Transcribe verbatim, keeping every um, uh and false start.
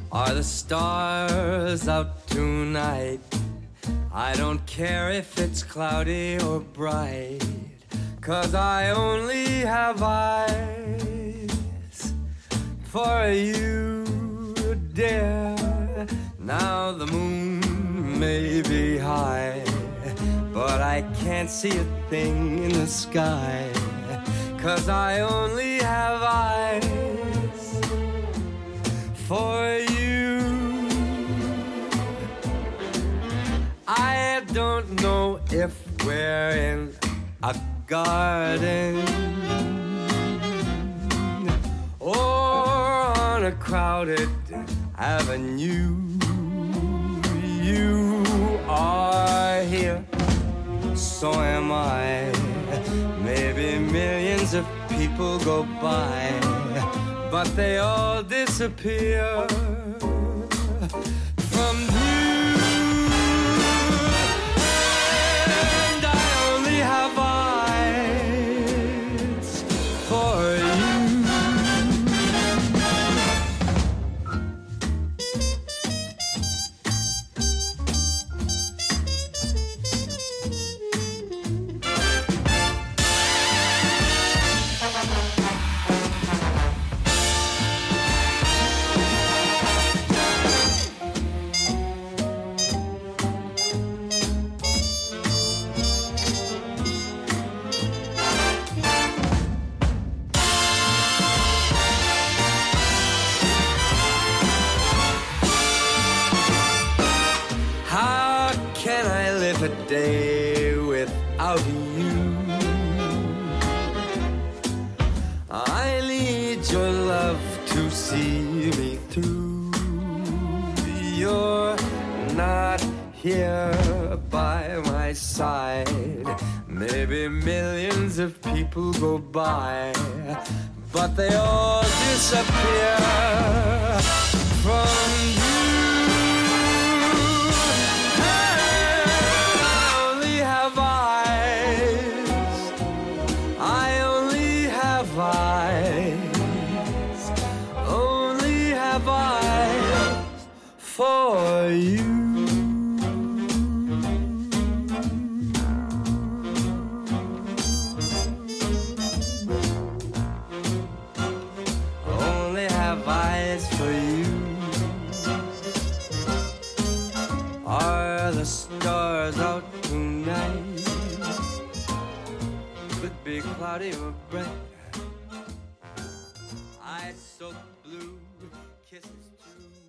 Are the stars out tonight? I don't care if it's cloudy or bright, 'cause I only have eyes for you, dear. Now the moon may be high, but I can't see a thing in the sky, 'cause I only have eyes for you. I don't know if we're in a garden or on a crowded avenue. You are here, so am I. Maybe millions of people go by, but they all disappear from view. And I only have eyes for you. Can I live a day without you? I need your love to see me through. You're not here by my side. Maybe millions of people go by, but they all disappear from you. Eyes, only have eyes for you. Only have eyes for you. Are the stars out tonight? Could be cloudy or bright. Eyes so blue, kisses too.